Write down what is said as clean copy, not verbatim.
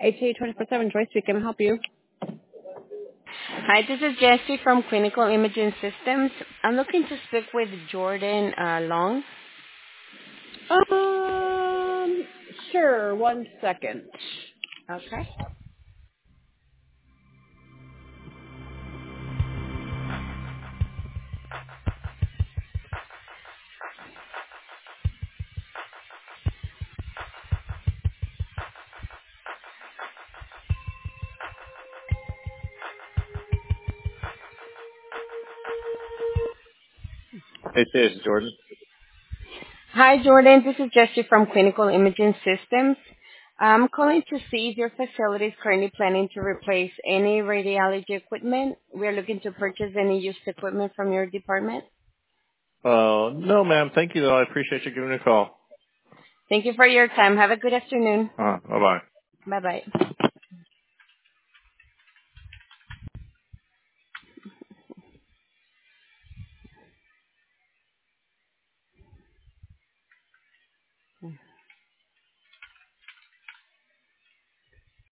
HA 24/7, Joyce, we can help you. Hi, this is Jessie from Clinical Imaging Systems. I'm looking to speak with Jordan Long. Um, sure, 1 second. Okay. Hey, this is Jordan. Hi, Jordan. This is Jessie from Clinical Imaging Systems. I'm calling to see if your facility is currently planning to replace any radiology equipment. We are looking to purchase any used equipment from your department. No, ma'am. Thank you, though. I appreciate you giving me a call. Thank you for your time. Have a good afternoon. Bye-bye. Bye-bye.